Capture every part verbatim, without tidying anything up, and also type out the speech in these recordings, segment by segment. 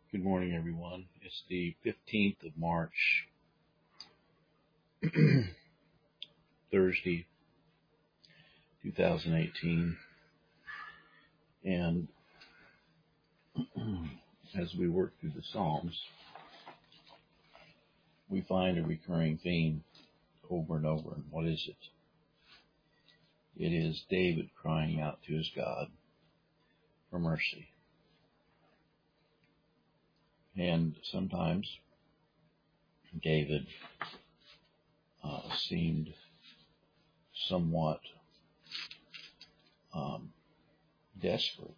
Good morning, everyone. It's the fifteenth of March, Thursday, two thousand eighteen. And as we work through the Psalms, we find a recurring theme over and over. And what is it? It is David crying out to his God for mercy. And sometimes David uh, seemed somewhat um, desperate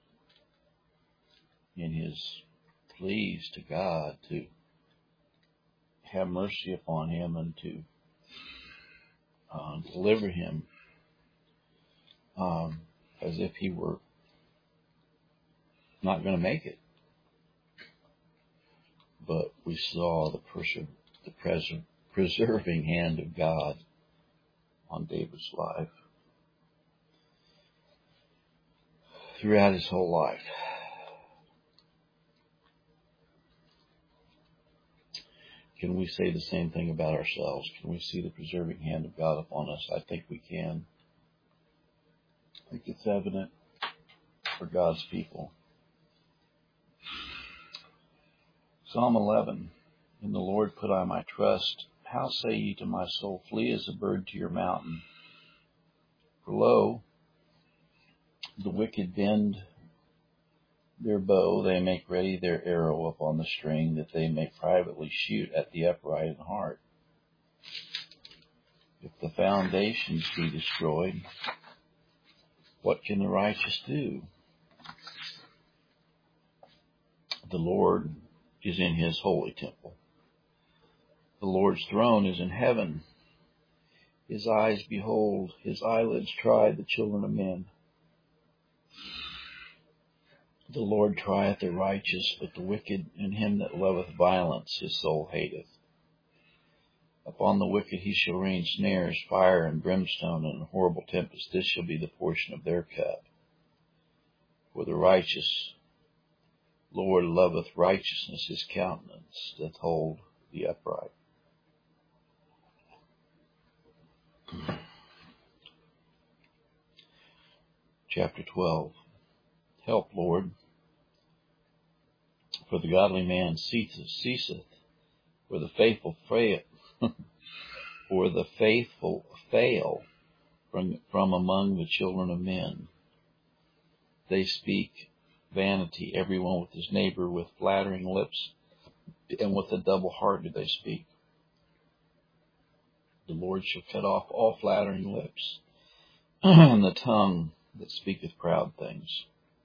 in his pleas to God to have mercy upon him and to uh, deliver him um, as if he were not going to make it. But we saw the, perse- the pres- preserving hand of God on David's life throughout his whole life. Can we say the same thing about ourselves? Can we see the preserving hand of God upon us? I think we can. I think it's evident for God's people. Psalm eleven. In the Lord put I my trust. How say ye to my soul, flee as a bird to your mountain? For lo, the wicked bend their bow, they make ready their arrow upon the string, that they may privately shoot at the upright in heart. If the foundations be destroyed, what can the righteous do? The Lord is in his holy temple. The Lord's throne is in heaven. His eyes behold, his eyelids try the children of men. The Lord trieth the righteous, but the wicked and him that loveth violence his soul hateth. Upon the wicked he shall rain snares, fire and brimstone, and a horrible tempest. This shall be the portion of their cup. For the righteous Lord loveth righteousness, his countenance doth hold the upright. Chapter twelve. Help, Lord, for the godly man ceaseth, for the faithful fail, for the faithful fail from, from among the children of men. They speak vanity, everyone with his neighbor, with flattering lips, and with a double heart do they speak. The Lord shall cut off all flattering lips, and the tongue that speaketh proud things.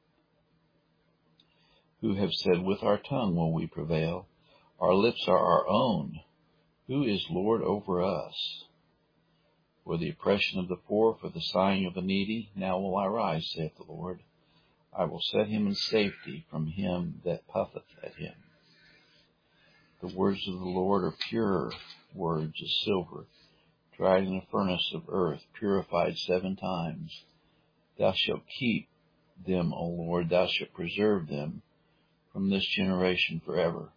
Who have said, with our tongue will we prevail? Our lips are our own. Who is Lord over us? For the oppression of the poor, for the sighing of the needy, now will I rise, saith the Lord. I will set him in safety from him that puffeth at him. The words of the Lord are pure words as silver, tried in a furnace of earth, purified seven times. Thou shalt keep them, O Lord, thou shalt preserve them from this generation forever.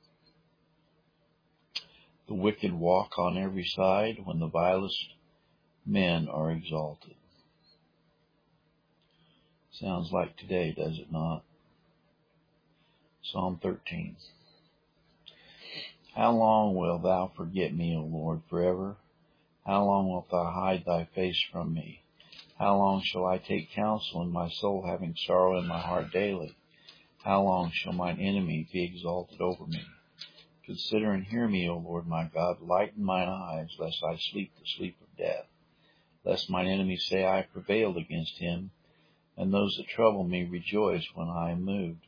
The wicked walk on every side when the vilest men are exalted. Sounds like today, does it not? Psalm thirteen. How long wilt thou forget me, O Lord, forever? How long wilt thou hide thy face from me? How long shall I take counsel in my soul, having sorrow in my heart daily? How long shall mine enemy be exalted over me? Consider and hear me, O Lord my God. Lighten mine eyes, lest I sleep the sleep of death. Lest mine enemies say, I have prevailed against him, and those that trouble me rejoice when I am moved.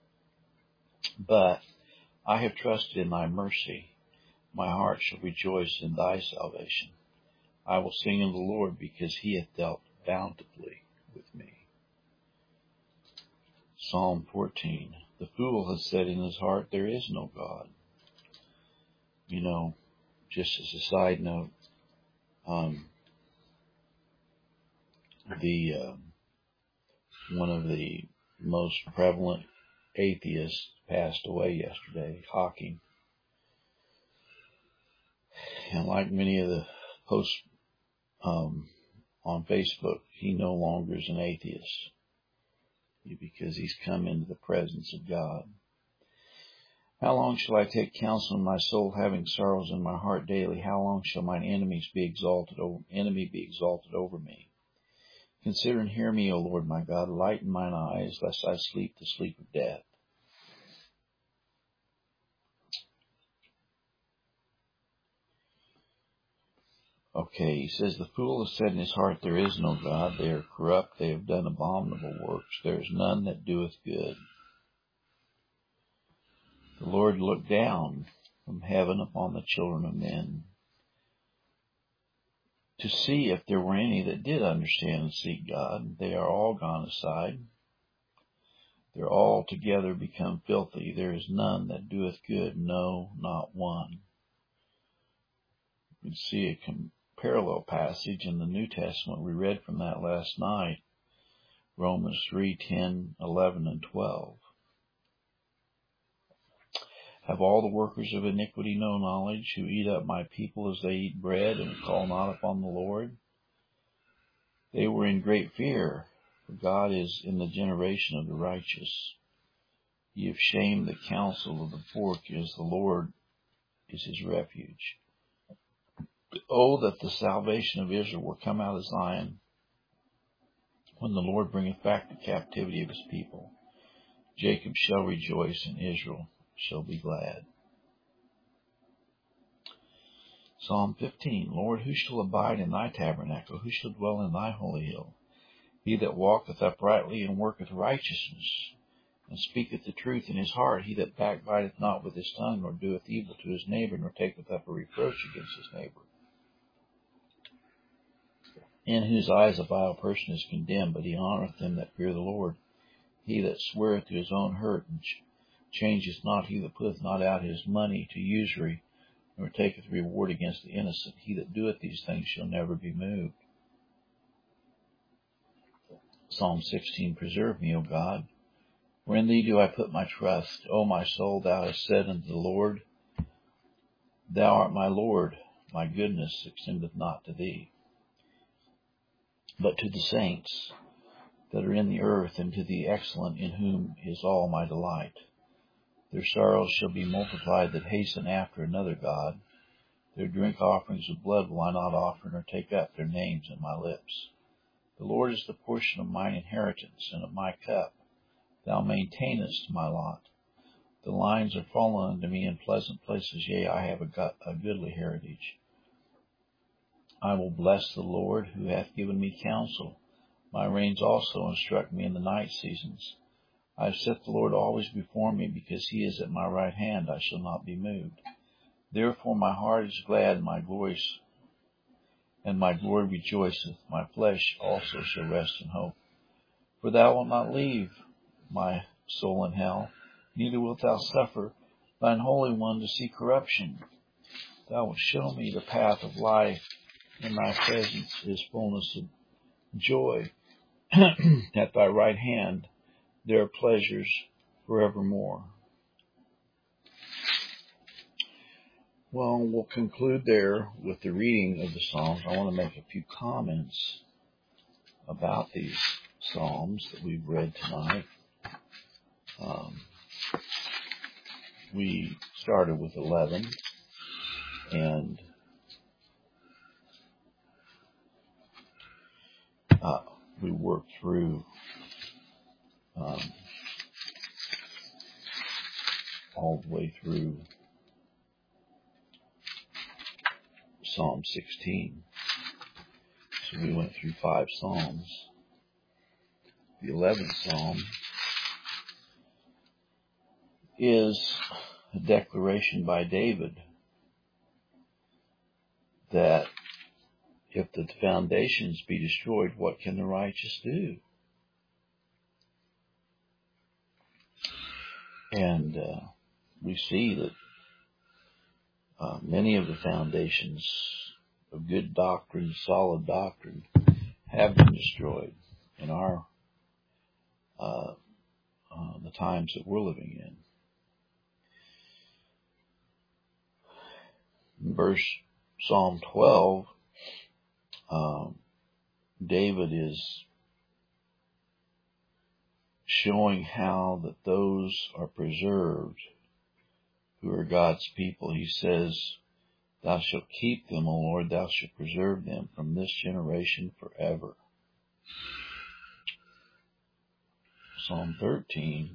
But I have trusted in thy mercy. My heart shall rejoice in thy salvation. I will sing unto the Lord, because he hath dealt bountifully with me. Psalm fourteen. The fool has said in his heart, there is no God. You know, just as a side note, um, the uh, one of the most prevalent atheist passed away yesterday, Hawking. And like many of the posts um, on Facebook, he no longer is an atheist because he's come into the presence of God. How long shall I take counsel in my soul, having sorrows in my heart daily? How long shall mine enemies be exalted over, enemy be exalted over me? Consider and hear me, O Lord my God. Lighten mine eyes, lest I sleep the sleep of death. Okay, he says, the fool has said in his heart, there is no God. They are corrupt. They have done abominable works. There is none that doeth good. The Lord looked down from heaven upon the children of men to see if there were any that did understand and seek God. They are all gone aside. They're all together become filthy. There is none that doeth good, no, not one. You can see a com- parallel passage in the New Testament. We read from that last night, Romans three, ten, eleven, and twelve. Have all the workers of iniquity no knowledge, who eat up my people as they eat bread, and call not upon the Lord? They were in great fear, for God is in the generation of the righteous. Ye have shamed the counsel of the poor, because the Lord is his refuge. Oh, that the salvation of Israel were come out of Zion, when the Lord bringeth back the captivity of his people. Jacob shall rejoice, and Israel shall be glad. Psalm fifteen. Lord, who shall abide in thy tabernacle? Who shall dwell in thy holy hill? He that walketh uprightly and worketh righteousness, and speaketh the truth in his heart. He that backbiteth not with his tongue, nor doeth evil to his neighbor, nor taketh up a reproach against his neighbor. In whose eyes a vile person is condemned, but he honoureth them that fear the Lord. He that sweareth to his own hurt, and changeth not, he that putteth not out his money to usury, nor taketh reward against the innocent. He that doeth these things shall never be moved. Psalm sixteen. Preserve me, O God, for in thee do I put my trust. O my soul, thou hast said unto the Lord, Thou art my Lord, my goodness extendeth not to thee, but to the saints that are in the earth, and to the excellent, in whom is all my delight. Their sorrows shall be multiplied that hasten after another God. Their drink offerings of blood will I not offer, nor take up their names in my lips. The Lord is the portion of mine inheritance, and of my cup. Thou maintainest my lot. The lines are fallen unto me in pleasant places. Yea, I have a, go- a goodly heritage. I will bless the Lord, who hath given me counsel. My reins also instruct me in the night seasons. I have set the Lord always before me, because he is at my right hand. I shall not be moved. Therefore my heart is glad, and my glory, and my glory rejoiceth. My flesh also shall rest in hope. For thou wilt not leave my soul in hell, neither wilt thou suffer thine Holy One to see corruption. Thou wilt show me the path of life. In thy presence is fullness of joy. At thy right hand there are pleasures forevermore. Well, we'll conclude there with the reading of the Psalms. I want to make a few comments about these Psalms that we've read tonight. Um, we started with eleven, and uh, we worked through um, all the way through Psalm sixteen. So we went through five Psalms. The eleventh Psalm is a declaration by David that if the foundations be destroyed, what can the righteous do? And uh, we see that uh, many of the foundations of good doctrine, solid doctrine, have been destroyed in our uh, uh, the times that we're living in. In verse Psalm twelve, um, David is showing how that those are preserved who are God's people. He says, Thou shalt keep them, O Lord, Thou shalt preserve them from this generation forever. Psalm thirteen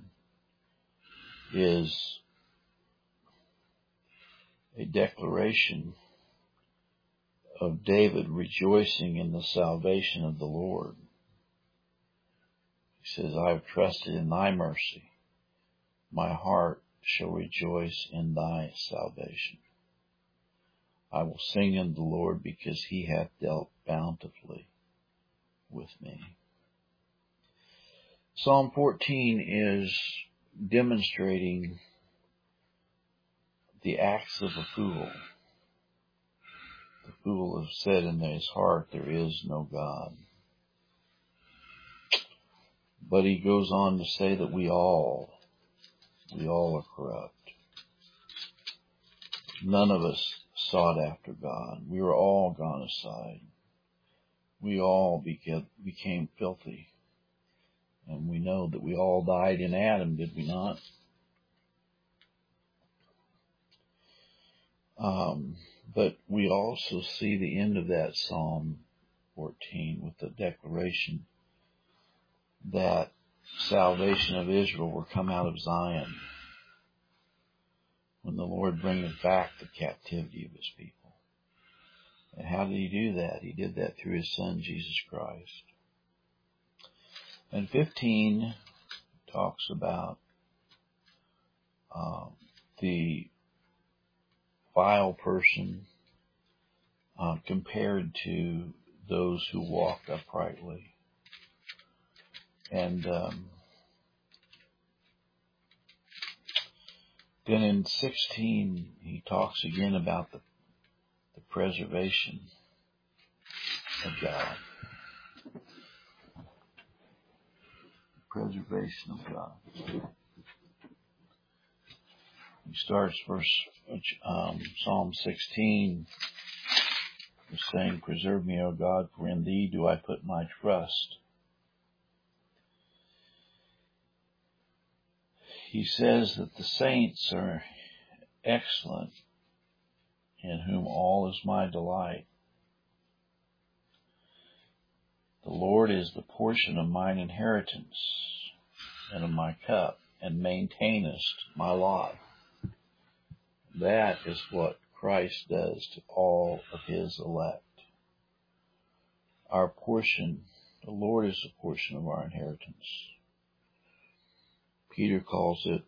is a declaration of David rejoicing in the salvation of the Lord. He says, I have trusted in Thy mercy. My heart shall rejoice in Thy salvation. I will sing unto the Lord because He hath dealt bountifully with me. Psalm fourteen is demonstrating the acts of a fool. The fool has said in his heart, there is no God. But he goes on to say that we all, we all are corrupt. None of us sought after God. We were all gone aside. We all became, became filthy. And we know that we all died in Adam, did we not? Um, but we also see the end of that Psalm fourteen with the declaration that salvation of Israel will come out of Zion when the Lord bringeth back the captivity of His people. And how did He do that? He did that through His Son, Jesus Christ. And fifteen talks about uh, the vile person uh, compared to those who walk uprightly. And um, then in sixteen, he talks again about the, the preservation of God. Preservation of God. He starts verse um, Psalm sixteen with saying, Preserve me, O God, for in Thee do I put my trust. He says that the saints are excellent, in whom all is my delight. The Lord is the portion of mine inheritance and of my cup, and maintainest my lot. That is what Christ does to all of His elect. Our portion, the Lord is the portion of our inheritance. Peter calls it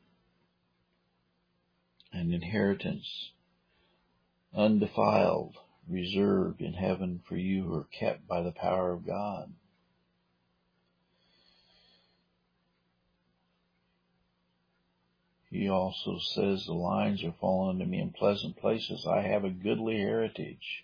an inheritance undefiled, reserved in heaven for you who are kept by the power of God. He also says, the lines are fallen unto me in pleasant places. I have a goodly heritage.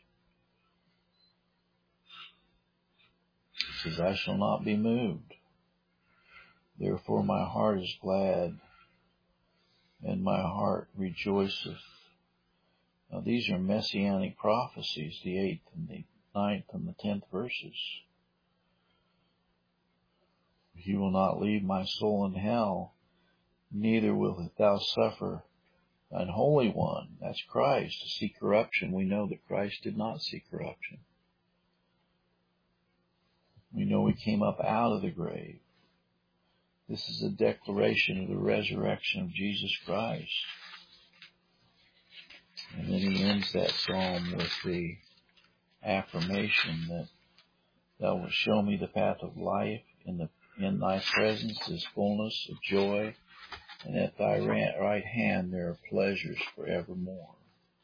He says, I shall not be moved. Therefore my heart is glad, and my heart rejoiceth. Now these are messianic prophecies, the eighth and the ninth and the tenth verses. He will not leave my soul in hell, neither wilt thou suffer thine Holy One, that's Christ, to see corruption. We know that Christ did not see corruption. We know He came up out of the grave. This is a declaration of the resurrection of Jesus Christ. And then he ends that psalm with the affirmation that Thou wilt show me the path of life. In the in Thy presence is fullness of joy, and at Thy right hand there are pleasures forevermore.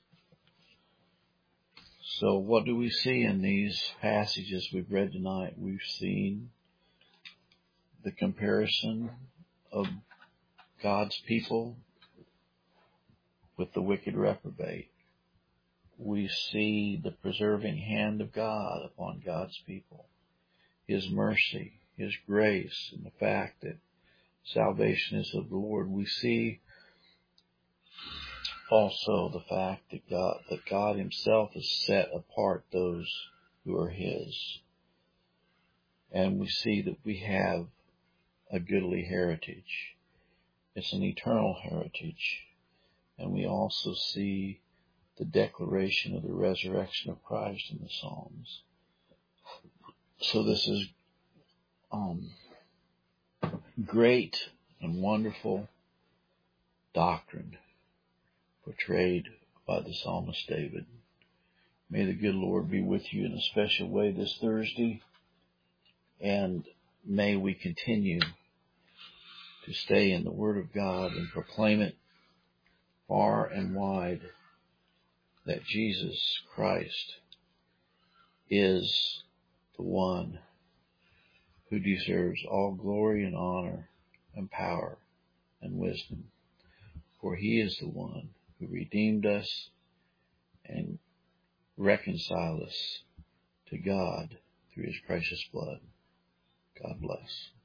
So what do we see in these passages we've read tonight? We've seen the comparison of God's people with the wicked reprobate. We see the preserving hand of God upon God's people, His mercy, His grace, and the fact that salvation is of the Lord. We see also the fact that God, that God himself has set apart those who are his. And we see that we have a goodly heritage. It's an eternal heritage. And we also see the declaration of the resurrection of Christ in the Psalms. So this is um, great and wonderful doctrine portrayed by the psalmist David. May the good Lord be with you in a special way this Thursday, and may we continue to stay in the Word of God and proclaim it far and wide, that Jesus Christ is the one who deserves all glory and honor and power and wisdom, for he is the one who redeemed us and reconciled us to God through his precious blood. God bless.